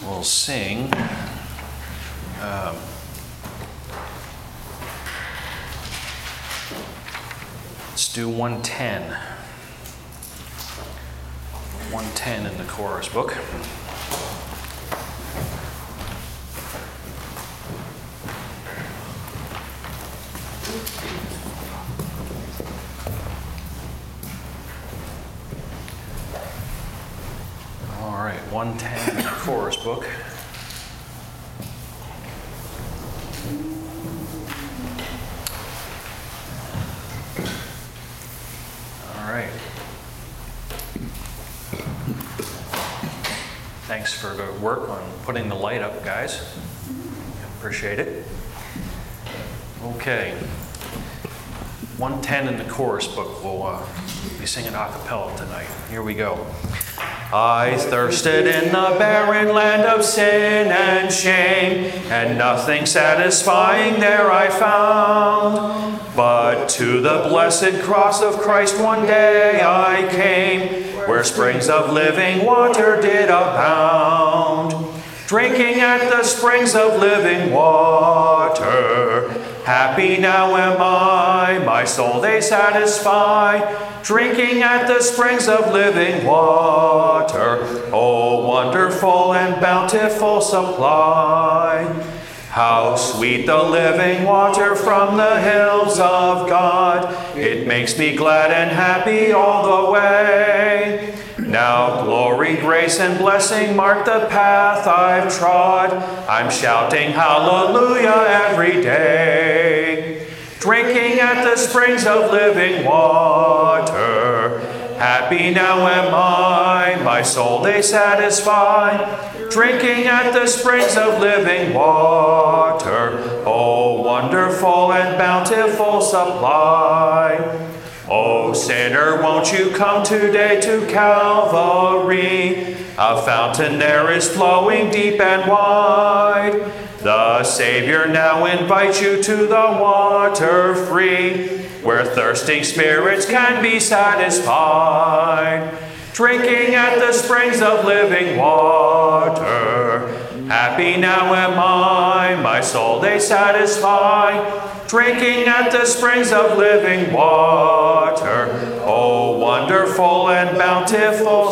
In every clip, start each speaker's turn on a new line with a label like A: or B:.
A: we'll sing let's do 110. 110 in the chorus book. All right, 110 in the chorus book. All right. Thanks for the work on putting the light up, guys. Appreciate it. Okay. 110 in the chorus book. We'll be singing a cappella tonight. Here we go. I thirsted in the barren land of sin and shame, and nothing satisfying there I found. But to the blessed cross of Christ one day I came, where springs of living water did abound. Drinking at the springs of living water, happy now am I, my soul they satisfy. Drinking at the springs of living water, oh wonderful and bountiful supply. How sweet the living water from the hills of God. It makes me glad and happy all the way. Now glory, grace, and blessing mark the path I've trod. I'm shouting hallelujah every day. Drinking at the springs of living water, happy now am I, my soul they satisfy. Drinking at the springs of living water, oh wonderful and bountiful supply. Oh sinner, won't you come today to Calvary? A fountain there is flowing deep and wide. The Savior now invites you to the water free, where thirsting spirits can be satisfied. Drinking at the springs of living water, happy now am I, my soul they satisfy. Drinking at the springs of living water, oh wonderful and bountiful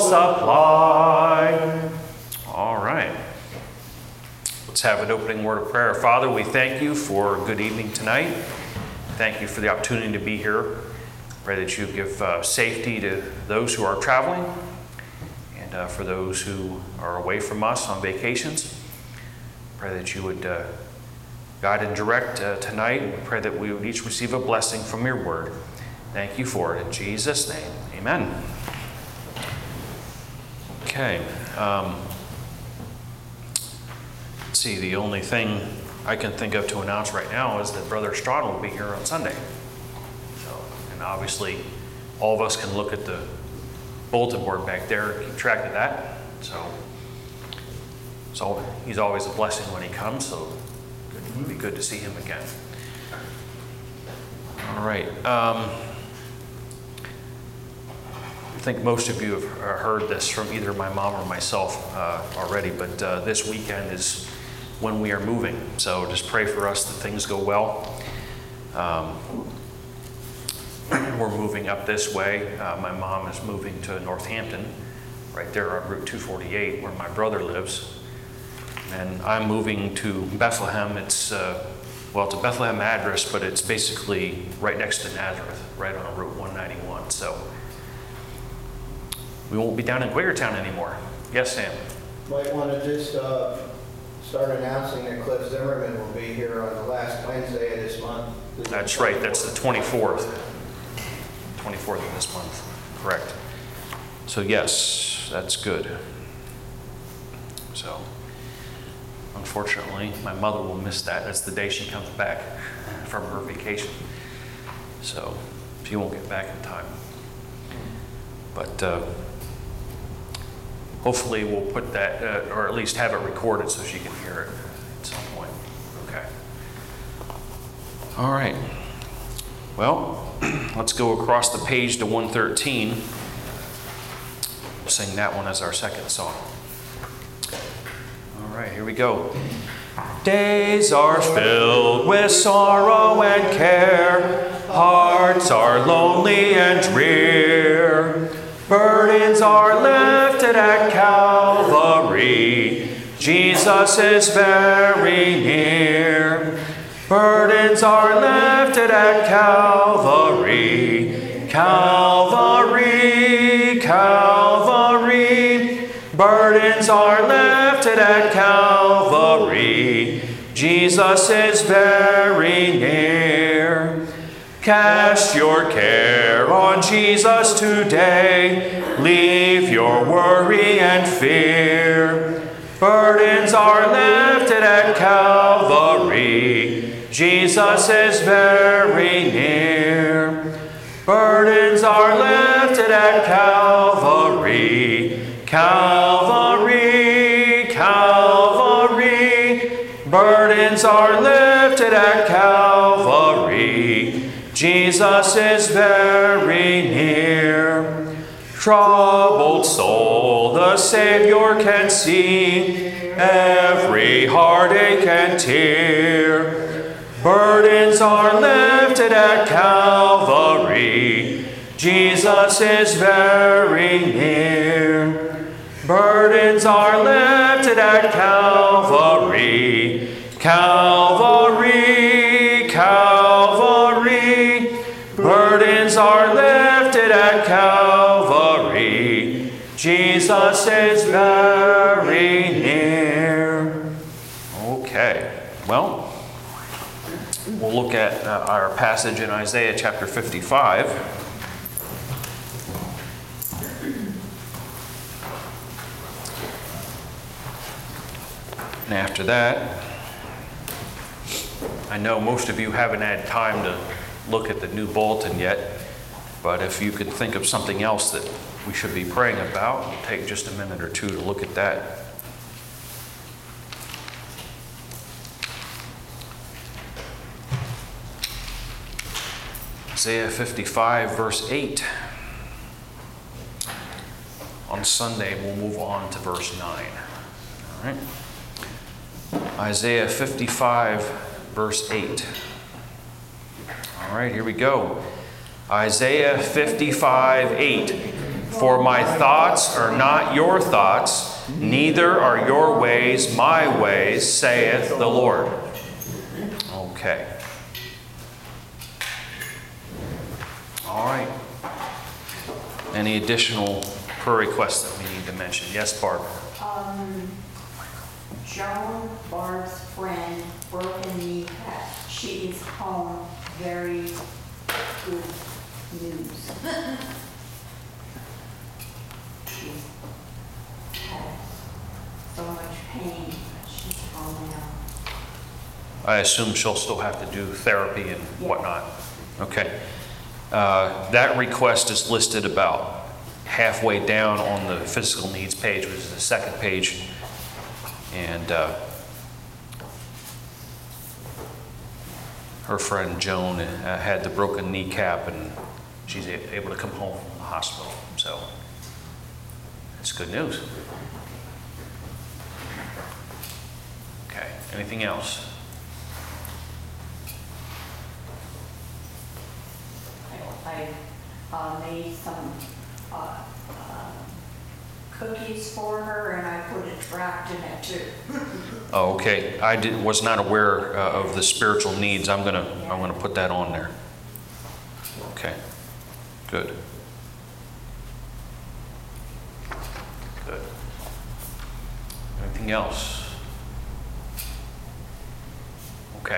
A: supply. All right. Let's have an opening word of prayer. Father, we thank you for a good evening tonight. Thank you for the opportunity to be here. Pray that you give safety to those who are traveling and for those who are away from us on vacations. Pray that you would guide and direct tonight. Pray that we would each receive a blessing from your word. Thank you for it. In Jesus' name, amen. Okay. Let's see, the only thing I can think of to announce right now is that Brother Strawn will be here on Sunday. And obviously, all of us can look at the bulletin board back there and keep track of that. So he's always a blessing when he comes, so it would be good to see him again. All right. I think most of you have heard this from either my mom or myself already, but this weekend is when we are moving. So just pray for us that things go well. We're moving up this way. My mom is moving to Northampton, right there on Route 248, where my brother lives. And I'm moving to Bethlehem. It's a Bethlehem address, but it's basically right next to Nazareth, right on Route 191. So we won't be down in Quakertown anymore. Yes, Sam?
B: Might want to just start announcing that Cliff Zimmerman will be here on the last Wednesday of this month.
A: That's right. That's the 24th. 24th of this month. Correct. So yes, that's good. So unfortunately, my mother will miss that. That's the day she comes back from her vacation. So she won't get back in time. But hopefully we'll put that, or at least have it recorded so she can hear it at some point. Okay. All right. Well, let's go across the page to 113. We'll sing that one as our second song. All right, here we go. Days are filled with sorrow and care. Hearts are lonely and drear. Burdens are lifted at Calvary. Jesus is very near. Burdens are lifted at Calvary. Calvary, Calvary. Burdens are lifted at Calvary. Jesus is very near. Cast your care on Jesus today. Leave your worry and fear. Burdens are lifted at Calvary. Jesus is very near. Burdens are lifted at Calvary. Calvary, Calvary. Burdens are lifted at Calvary. Jesus is very near. Troubled soul, the Savior can see every heartache and tear. Burdens are lifted at Calvary. Jesus is very near. Burdens are lifted at Calvary. Calvary, Calvary. Burdens are lifted at Calvary. Jesus is very near. Okay, well, we'll look at our passage in Isaiah chapter 55. And after that, I know most of you haven't had time to look at the new bulletin yet, but if you could think of something else that we should be praying about, we'll take just a minute or two to look at that. Isaiah 55, verse 8. On Sunday, we'll move on to verse 9. All right. Isaiah 55, verse 8. All right, here we go. Isaiah 55, 8. For my thoughts are not your thoughts, neither are your ways my ways, saith the Lord. Okay. All right. Any additional prayer requests that we need to mention? Yes, Barbara.
C: Joan, Barb's friend, broken kneecap. She is home. Very good news. She has so much pain, but she's home now.
A: I assume she'll still have to do therapy and whatnot. Okay. That request is listed about halfway down on the physical needs page, which is the second page. And her friend Joan had the broken kneecap, and she's able to come home from the hospital. So it's good news. Okay. Anything else?
C: I made some cookies for her, and I put a tract in it too.
A: Oh, okay. I was not aware of the spiritual needs. I'm gonna put that on there. Okay. Good. Good. Anything else? Okay.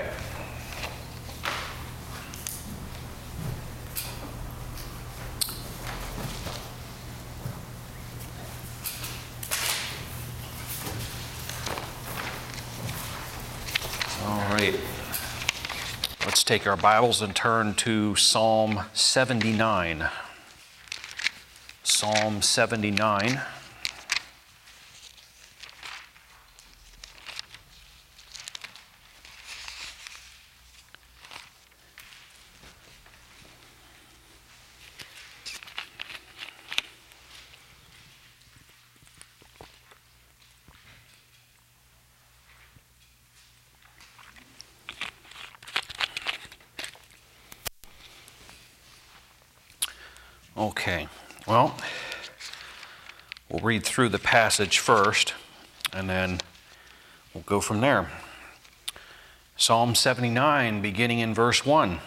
A: All right. Let's take our Bibles and turn to Psalm 79. Psalm 79. Okay, well, we'll read through the passage first, and then we'll go from there. Psalm 79, beginning in verse 1.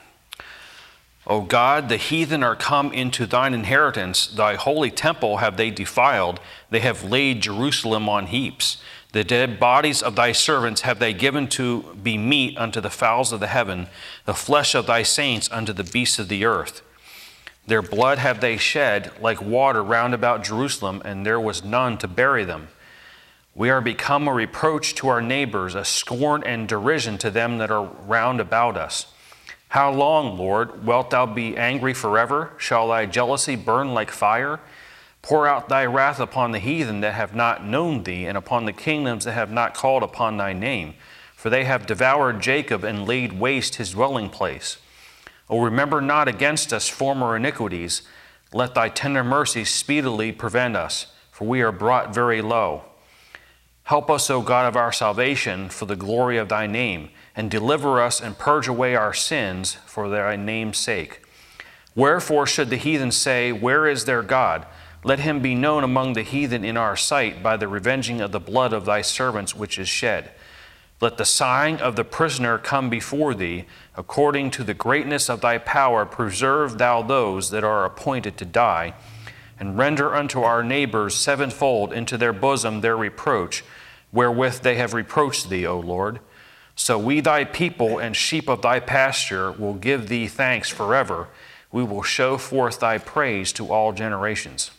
A: O God, the heathen are come into thine inheritance. Thy holy temple have they defiled. They have laid Jerusalem on heaps. The dead bodies of thy servants have they given to be meat unto the fowls of the heaven, the flesh of thy saints unto the beasts of the earth. Their blood have they shed like water round about Jerusalem, and there was none to bury them. We are become a reproach to our neighbors, a scorn and derision to them that are round about us. How long, Lord, wilt thou be angry forever? Shall thy jealousy burn like fire? Pour out thy wrath upon the heathen that have not known thee, and upon the kingdoms that have not called upon thy name. For they have devoured Jacob and laid waste his dwelling place. O remember not against us former iniquities. Let thy tender mercies speedily prevent us, for we are brought very low. Help us, O God of our salvation, for the glory of thy name, and deliver us and purge away our sins for thy name's sake. Wherefore should the heathen say, where is their God? Let him be known among the heathen in our sight by the revenging of the blood of thy servants which is shed. Let the sighing of the prisoner come before thee. According to the greatness of thy power, preserve thou those that are appointed to die, and render unto our neighbors sevenfold into their bosom their reproach, wherewith they have reproached thee, O Lord. So we, thy people and sheep of thy pasture, will give thee thanks forever. We will show forth thy praise to all generations.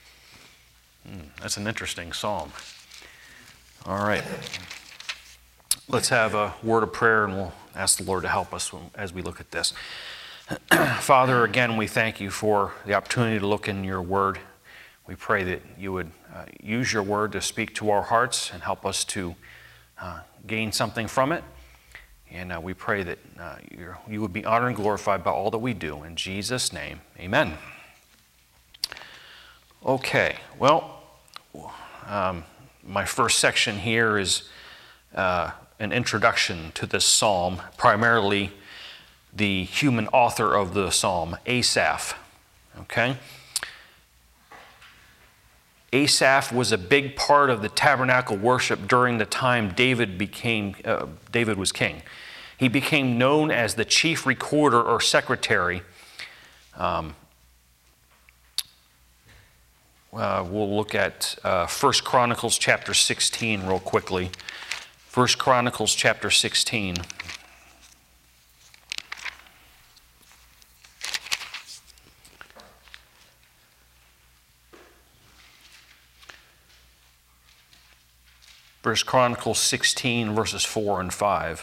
A: That's an interesting psalm. All right. Let's have a word of prayer, and we'll ask the Lord to help us as we look at this. Father, again, we thank you for the opportunity to look in your word. We pray that you would use your word to speak to our hearts and help us to gain something from it. And we pray that you would be honored and glorified by all that we do. In Jesus' name, amen. Okay, well, my first section here is an introduction to this psalm, primarily the human author of the psalm, Asaph. Okay? Asaph was a big part of the tabernacle worship during the time David was king. He became known as the chief recorder or secretary. We'll look at 1 Chronicles chapter 16 real quickly. 1 Chronicles chapter 16. First Chronicles 16, verses 4 and 5.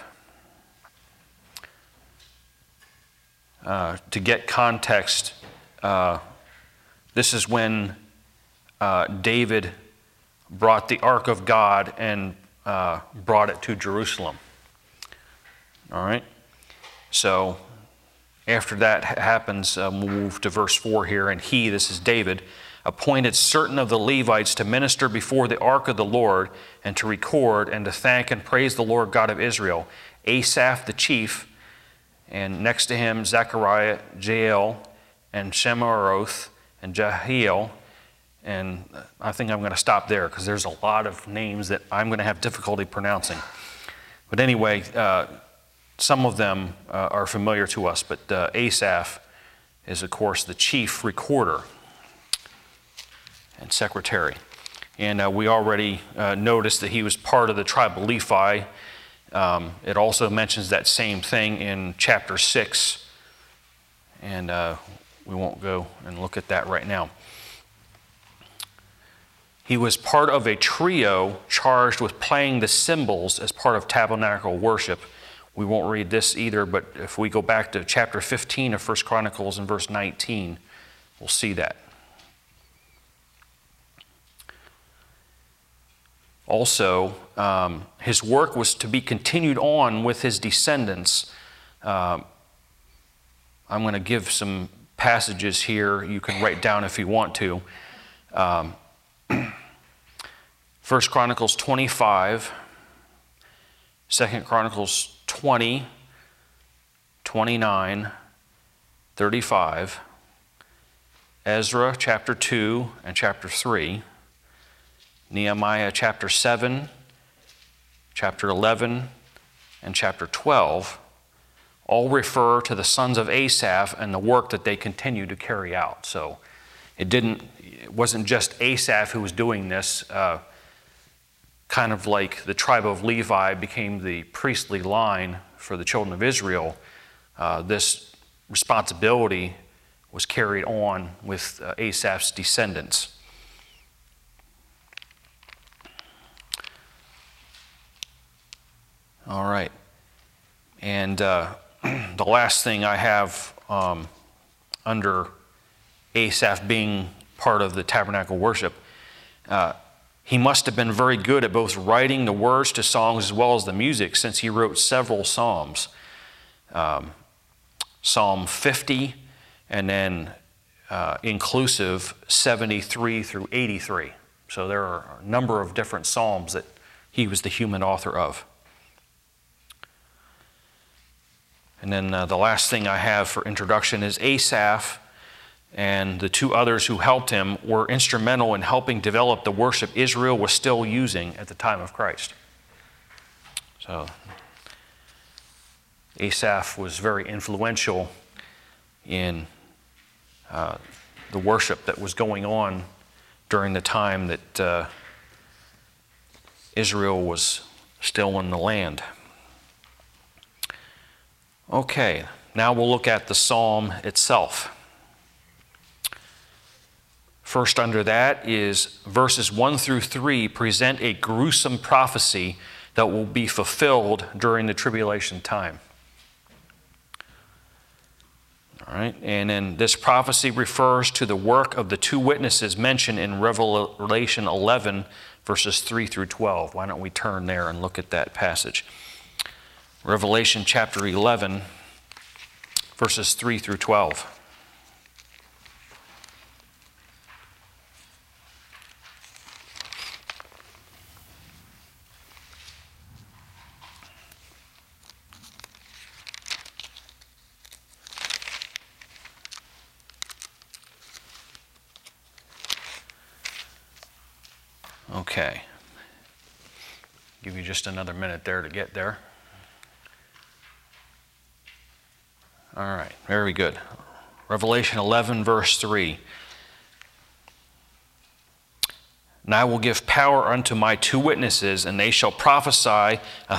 A: To get context, this is when David brought the Ark of God and brought it to Jerusalem. All right? So after that happens, we'll move to verse 4 here. And he, this is David, appointed certain of the Levites to minister before the ark of the Lord and to record and to thank and praise the Lord God of Israel. Asaph the chief, and next to him Zechariah, Jael, and Shemaroth, and Jehiel. And I think I'm going to stop there because there's a lot of names that I'm going to have difficulty pronouncing. But anyway, some of them are familiar to us, but Asaph is, of course, the chief recorder and secretary. And we already noticed that he was part of the tribe of Levi. It also mentions that same thing in chapter 6. And we won't go and look at that right now. He was part of a trio charged with playing the cymbals as part of tabernacle worship. We won't read this either, but if we go back to chapter 15 of 1 Chronicles and verse 19, we'll see that. Also, his work was to be continued on with his descendants. I'm going to give some passages here. You can write down if you want to. 1 Chronicles 25, 2 Chronicles 20, 29, 35, Ezra chapter 2 and chapter 3, Nehemiah chapter 7, chapter 11, and chapter 12 all refer to the sons of Asaph and the work that they continue to carry out. So it wasn't just Asaph who was doing this, kind of like the tribe of Levi became the priestly line for the children of Israel. This responsibility was carried on with Asaph's descendants. All right. And the last thing I have under Asaph being part of the tabernacle worship, he must have been very good at both writing the words to songs as well as the music, since he wrote several psalms. Psalm 50, and then inclusive 73 through 83. So there are a number of different psalms that he was the human author of. And then the last thing I have for introduction is Asaph and the two others who helped him were instrumental in helping develop the worship Israel was still using at the time of Christ. So Asaph was very influential in the worship that was going on during the time that Israel was still in the land. Okay, now we'll look at the psalm itself. First under that is verses 1 through 3 present a gruesome prophecy that will be fulfilled during the tribulation time. All right, and then this prophecy refers to the work of the two witnesses mentioned in Revelation 11, verses 3 through 12. Why don't we turn there and look at that passage? Revelation chapter 11, verses 3 through 12. Okay. Give you just another minute there to get there. All right, very good. Revelation 11, verse 3. And I will give power unto my two witnesses, and they shall prophesy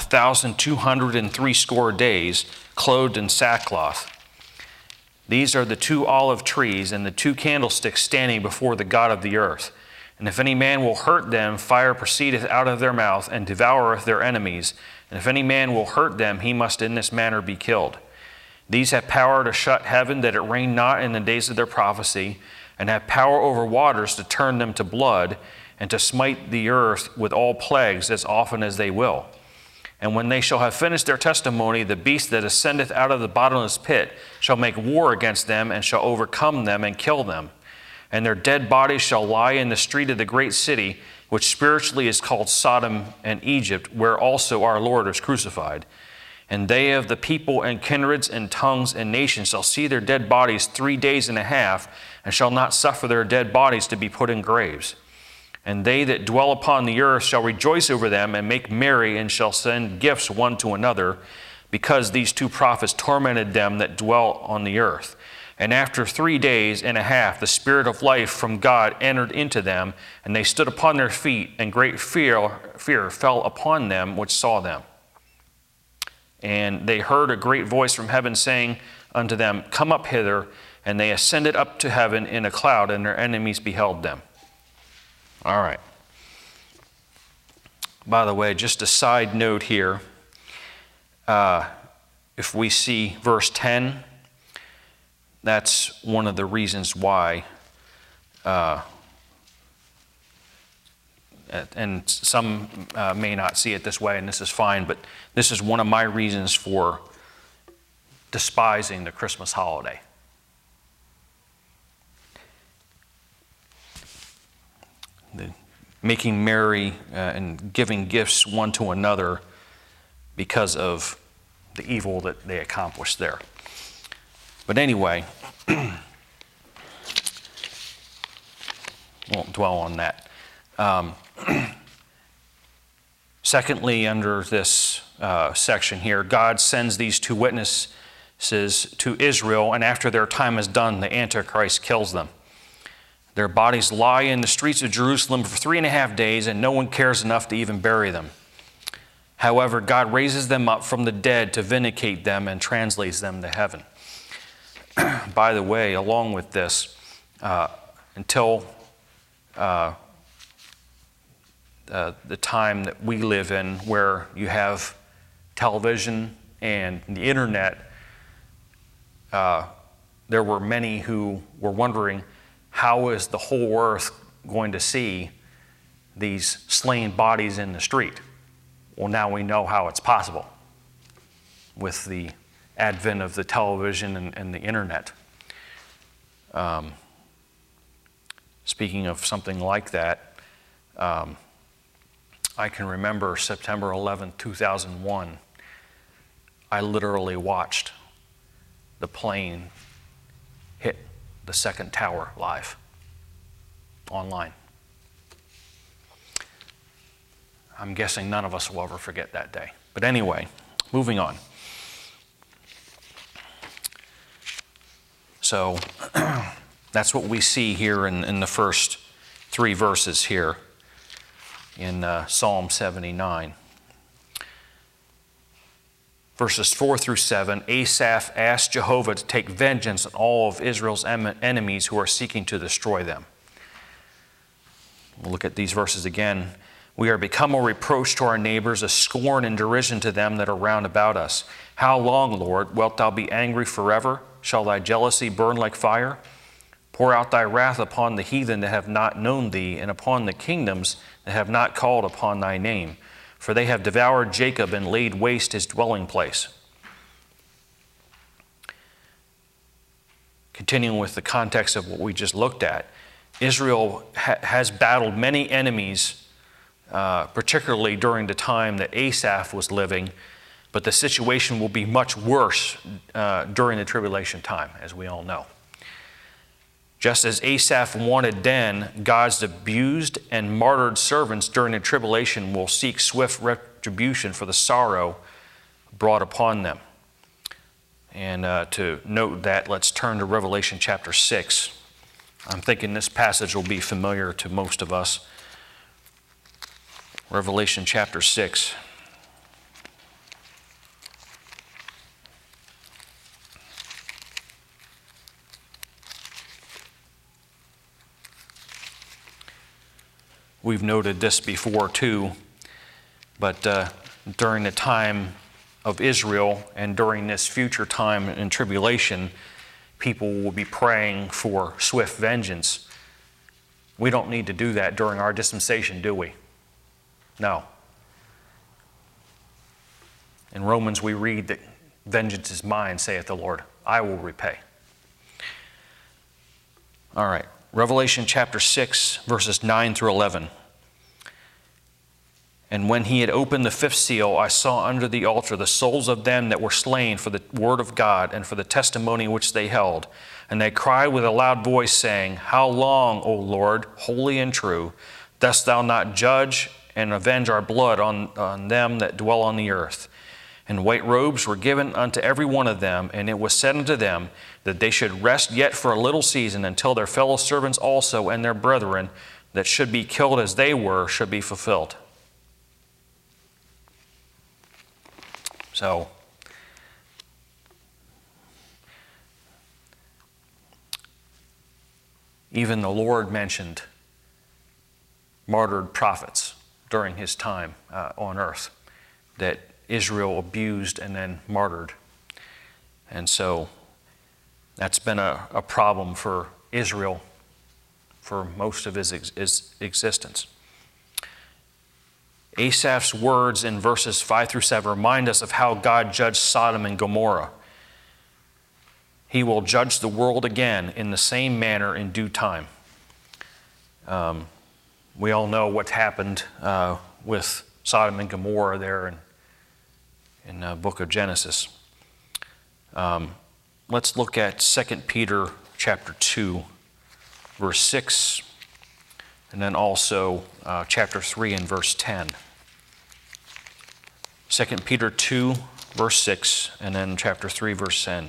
A: 1,260 days, clothed in sackcloth. These are the two olive trees and the two candlesticks standing before the God of the earth. And if any man will hurt them, fire proceedeth out of their mouth, and devoureth their enemies. And if any man will hurt them, he must in this manner be killed. These have power to shut heaven, that it rain not in the days of their prophecy, and have power over waters to turn them to blood, and to smite the earth with all plagues as often as they will. And when they shall have finished their testimony, the beast that ascendeth out of the bottomless pit shall make war against them, and shall overcome them and kill them. And their dead bodies shall lie in the street of the great city, which spiritually is called Sodom and Egypt, where also our Lord is crucified. And they of the people and kindreds and tongues and nations shall see their dead bodies 3 days and a half, and shall not suffer their dead bodies to be put in graves. And they that dwell upon the earth shall rejoice over them, and make merry, and shall send gifts one to another, because these two prophets tormented them that dwell on the earth. And after 3 days and a half, the Spirit of life from God entered into them, and they stood upon their feet, and great fear fell upon them which saw them. And they heard a great voice from heaven saying unto them, Come up hither. And they ascended up to heaven in a cloud, and their enemies beheld them. All right. By the way, just a side note here. If we see verse 10, that's one of the reasons why, and some may not see it this way, and this is fine, but this is one of my reasons for despising the Christmas holiday. Making merry and giving gifts one to another because of the evil that they accomplished there. But anyway, won't dwell on that. Secondly, under this section here, God sends these two witnesses to Israel, and after their time is done, the Antichrist kills them. Their bodies lie in the streets of Jerusalem for 3.5 days, and no one cares enough to even bury them. However, God raises them up from the dead to vindicate them and translates them to heaven. By the way, along with this, until the time that we live in, where you have television and the internet, there were many who were wondering, how is the whole earth going to see these slain bodies in the street? Well, now we know how it's possible with the advent of the television and the internet. Speaking of something like that, I can remember September 11, 2001. I literally watched the plane hit the second tower live, online. I'm guessing none of us will ever forget that day. But anyway, moving on. So that's what we see here in the first 3 verses here in Psalm 79. Verses 4 through 7, Asaph asked Jehovah to take vengeance on all of Israel's enemies who are seeking to destroy them. We'll look at these verses again. We are become a reproach to our neighbors, a scorn and derision to them that are round about us. How long, Lord, wilt thou be angry forever? Shall thy jealousy burn like fire? Pour out thy wrath upon the heathen that have not known thee, and upon the kingdoms that have not called upon thy name. For they have devoured Jacob and laid waste his dwelling place. Continuing with the context of what we just looked at, Israel has battled many enemies, particularly during the time that Asaph was living, but the situation will be much worse during the tribulation time, as we all know. Just as Asaph wanted then, God's abused and martyred servants during the tribulation will seek swift retribution for the sorrow brought upon them. And to note that, let's turn to Revelation chapter 6. I'm thinking this passage will be familiar to most of us. Revelation chapter 6. We've noted this before too, but during the time of Israel and during this future time in tribulation, people will be praying for swift vengeance. We don't need to do that during our dispensation, do we? No. In Romans we read that vengeance is mine, saith the Lord. I will repay. All right. Revelation chapter 6, verses 9 through 11. And when he had opened the 5th seal, I saw under the altar the souls of them that were slain for the word of God and for the testimony which they held. And they cried with a loud voice, saying, How long, O Lord, holy and true, dost thou not judge and avenge our blood on them that dwell on the earth? And white robes were given unto every one of them, and it was said unto them that they should rest yet for a little season until their fellow servants also and their brethren that should be killed as they were should be fulfilled. So, even the Lord mentioned martyred prophets during his time on earth that Israel abused and then martyred. And so that's been a problem for Israel for most of his existence. Asaph's words in verses 5 through 7 remind us of how God judged Sodom and Gomorrah. He will judge the world again in the same manner in due time. We all know what happened with Sodom and Gomorrah there in the book of Genesis. Let's look at 2 Peter chapter 2, verse 6 and then also chapter 3 and verse 10. 2 Peter 2, verse 6, and then chapter 3, verse 10.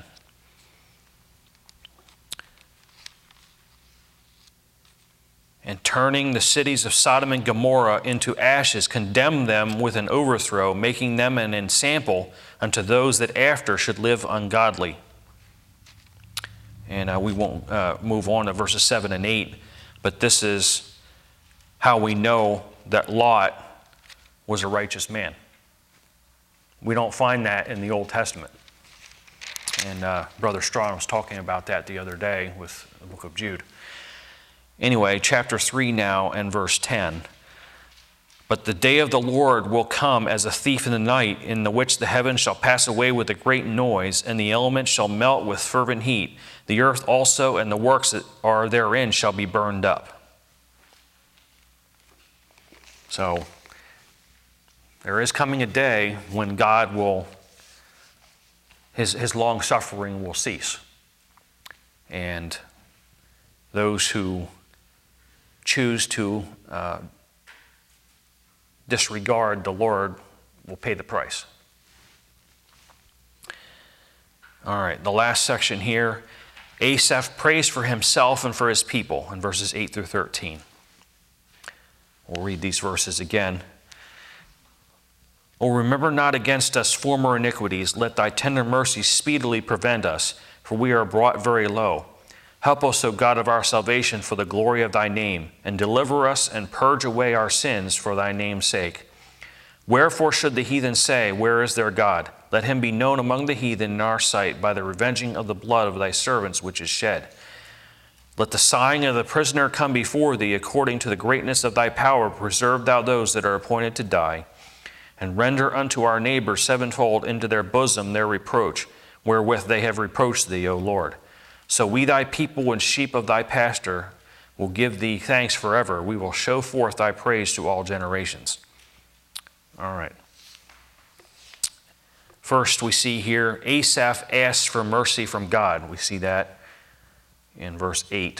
A: And turning the cities of Sodom and Gomorrah into ashes, condemned them with an overthrow, making them an ensample unto those that after should live ungodly. And we won't move on to verses 7 and 8, but this is how we know that Lot was a righteous man. We don't find that in the Old Testament. And Brother Strawn was talking about that the other day with the book of Jude. Anyway, chapter 3 now and verse 10. But the day of the Lord will come as a thief in the night, in the which the heavens shall pass away with a great noise, and the elements shall melt with fervent heat. The earth also and the works that are therein shall be burned up. So, there is coming a day when God will, his long suffering will cease. And those who choose to disregard the Lord will pay the price. All right, the last section here. Asaph prays for himself and for his people in verses 8 through 13. We'll read these verses again. O remember not against us former iniquities. Let thy tender mercy speedily prevent us, for we are brought very low. Help us, O God of our salvation, for the glory of thy name, and deliver us and purge away our sins for thy name's sake. Wherefore should the heathen say, where is their God? Let him be known among the heathen in our sight by the revenging of the blood of thy servants which is shed. Let the sighing of the prisoner come before thee, according to the greatness of thy power. Preserve thou those that are appointed to die, and render unto our neighbors sevenfold into their bosom their reproach, wherewith they have reproached thee, O Lord. So we thy people and sheep of thy pasture will give thee thanks forever. We will show forth thy praise to all generations. All right. First, we see here Asaph asks for mercy from God. We see that in verse 8.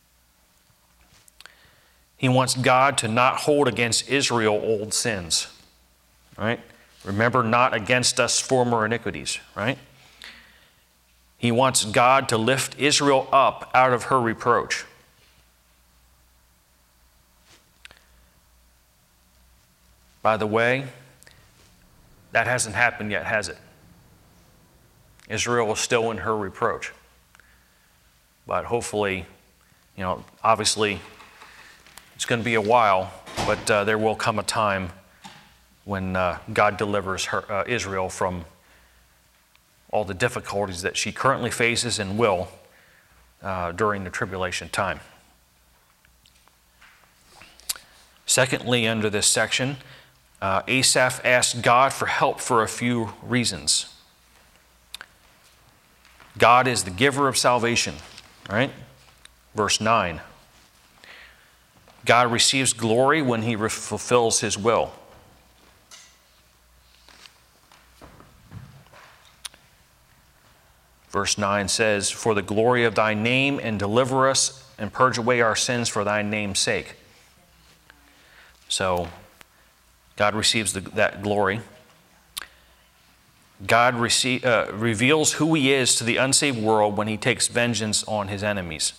A: He wants God to not hold against Israel old sins. Right? Remember not against us former iniquities. Right? He wants God to lift Israel up out of her reproach. By the way, that hasn't happened yet, has it? Israel is still in her reproach. But hopefully, obviously, it's going to be a while, but there will come a time when God delivers Israel from all the difficulties that she currently faces and will during the tribulation time. Secondly, under this section, Asaph asked God for help for a few reasons. God is the giver of salvation, right? Verse 9. God receives glory when he fulfills his will. Verse 9 says, for the glory of thy name, and deliver us and purge away our sins for thy name's sake. So, God receives that glory. God reveals who he is to the unsaved world when he takes vengeance on his enemies.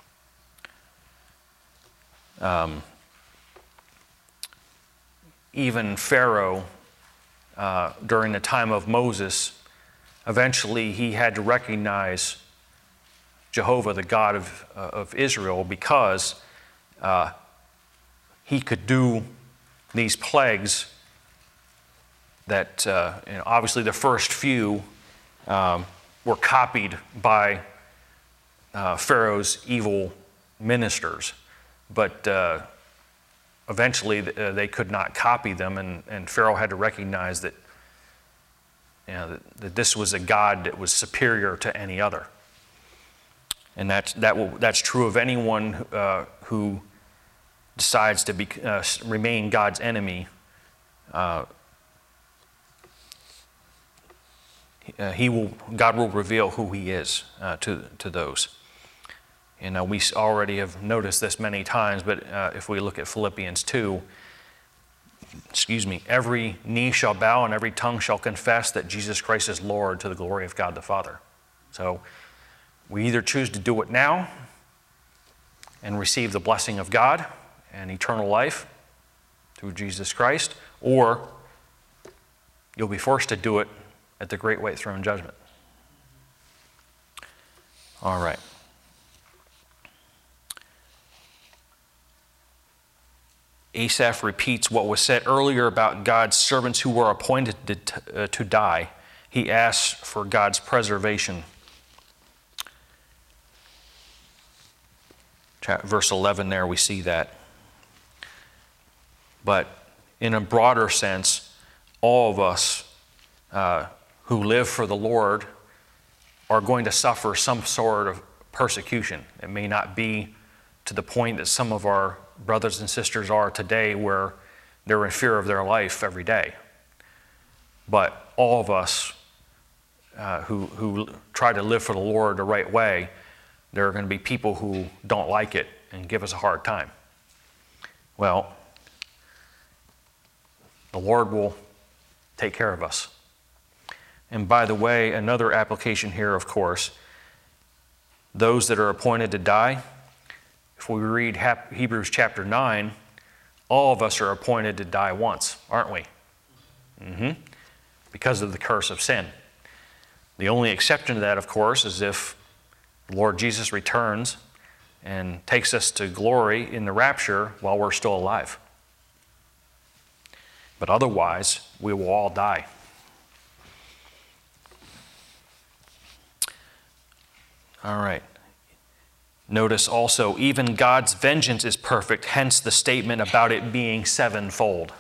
A: Even Pharaoh, during the time of Moses, eventually he had to recognize Jehovah, the God of Israel, because he could do these plagues that, obviously the first few were copied by Pharaoh's evil ministers, but eventually they could not copy them, and Pharaoh had to recognize that that this was a God that was superior to any other. And that's true of anyone who decides to remain God's enemy. God will reveal who he is to those. We already have noticed this many times, but if we look at Philippians 2, every knee shall bow and every tongue shall confess that Jesus Christ is Lord, to the glory of God the Father. So we either choose to do it now and receive the blessing of God and eternal life through Jesus Christ, or you'll be forced to do it at the great white throne judgment. All right. Asaph repeats what was said earlier about God's servants who were appointed to die. He asks for God's preservation. Verse 11 there, we see that. But in a broader sense, all of us who live for the Lord are going to suffer some sort of persecution. It may not be to the point that some of our brothers and sisters are today, where they're in fear of their life every day. But all of us who try to live for the Lord the right way, there are going to be people who don't like it and give us a hard time. Well, the Lord will take care of us. And by the way, another application here, of course, those that are appointed to die, if we read Hebrews chapter 9, all of us are appointed to die once, aren't we? Because of the curse of sin. The only exception to that, of course, is if the Lord Jesus returns and takes us to glory in the rapture while we're still alive. But otherwise, we will all die. All right. Notice also, even God's vengeance is perfect, hence the statement about it being sevenfold.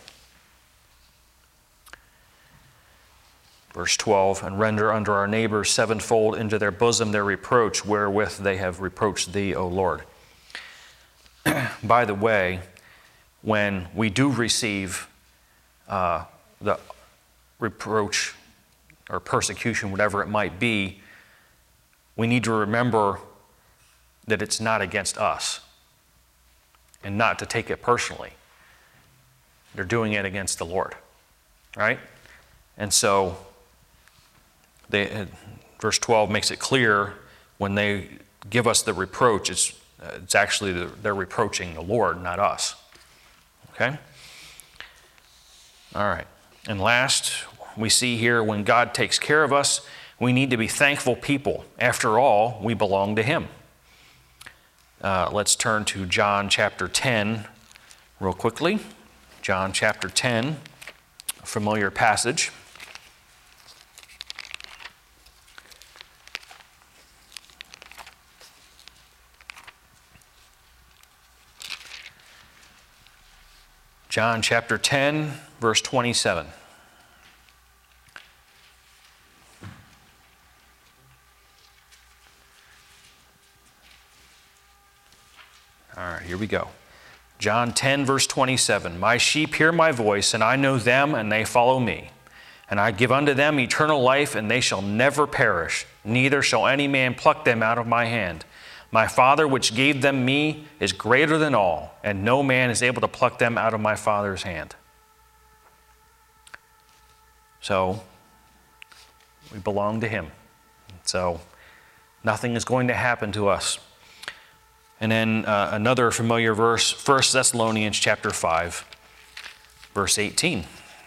A: Verse 12, and render unto our neighbors sevenfold into their bosom their reproach, wherewith they have reproached thee, O Lord. By the way, when we do receive the reproach or persecution, whatever it might be, we need to remember that it's not against us and not to take it personally. They're doing it against the Lord, right? And so verse 12 makes it clear when they give us the reproach, it's actually they're reproaching the Lord, not us. Okay? All right. And last, we see here when God takes care of us, we need to be thankful people. After all, we belong to Him. Let's turn to John chapter 10 real quickly. John chapter 10, a familiar passage. John chapter 10, verse 27. All right, here we go. John 10, verse 27. My sheep hear my voice, and I know them, and they follow me. And I give unto them eternal life, and they shall never perish, neither shall any man pluck them out of my hand. My Father which gave them me is greater than all, and no man is able to pluck them out of my Father's hand. So, we belong to Him. So, nothing is going to happen to us. And then another familiar verse, 1 Thessalonians chapter 5, verse 18.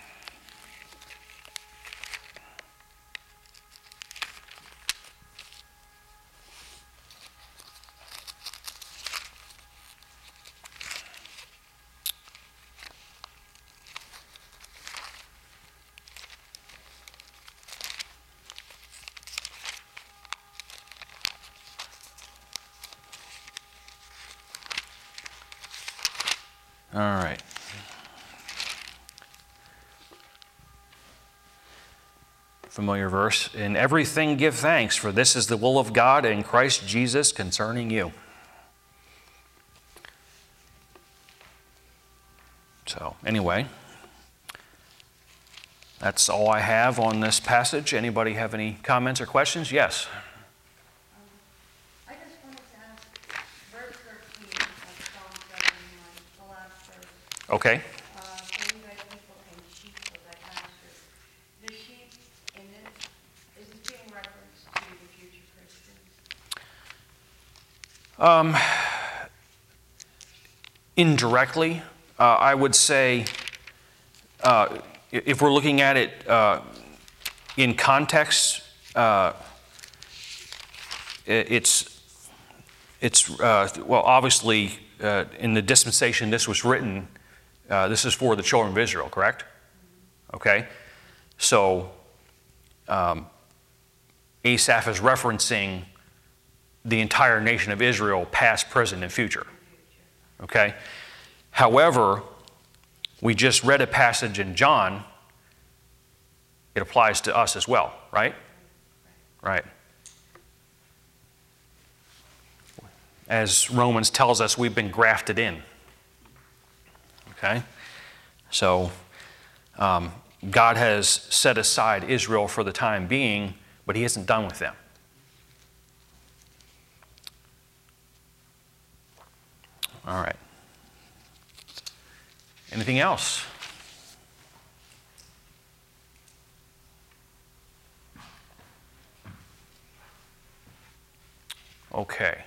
A: All right. Familiar verse. In everything give thanks, for this is the will of God in Christ Jesus concerning you. So, anyway, that's all I have on this passage. Anybody have any comments or questions? Yes.
D: I just wanted to ask,
A: Okay.
C: Anybody, people and sheep of that pasture. The sheep in this, is it being referenced to the future Christians?
A: Indirectly, I would say, if we're looking at it in context, well, obviously, in the dispensation this was written, this is for the children of Israel, correct? Okay. So, Asaph is referencing the entire nation of Israel, past, present, and future. Okay? However, we just read a passage in John. It applies to us as well, right? Right. As Romans tells us, we've been grafted in. Okay? So, God has set aside Israel for the time being, but He isn't done with them. All right. Anything else? Okay.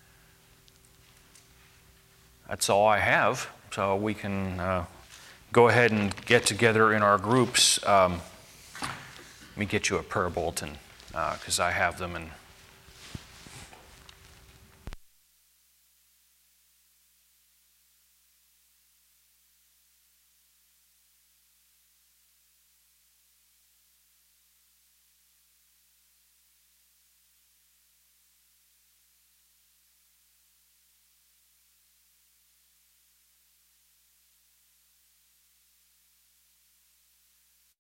A: That's all I have. So we can go ahead and get together in our groups. Let me get you a prayer bulletin because I have them and